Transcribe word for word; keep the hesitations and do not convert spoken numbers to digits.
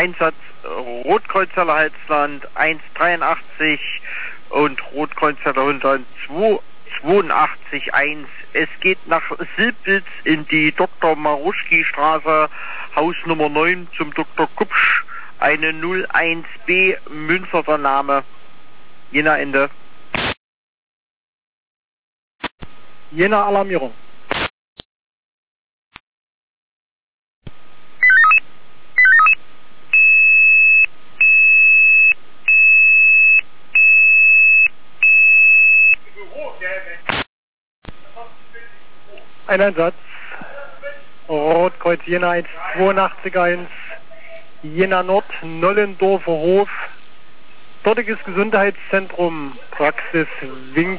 Einsatz Rotkreuzerler Halsland eins dreiundachtzig und Rotkreuzerler Hundert zweiundachtzig eins. Es geht nach Silbitz in die Doktor Maruschki Straße, Haus Nummer neun zum Doktor Kupsch, eine null eins B, Münster der Name. Jena Ende. Jena Alarmierung. Ein Einsatz. Rotkreuz Jena eins zweiundachtzig eins. Jena Nord, Nollendorfer Hof. Dortiges Gesundheitszentrum, Praxis Wink.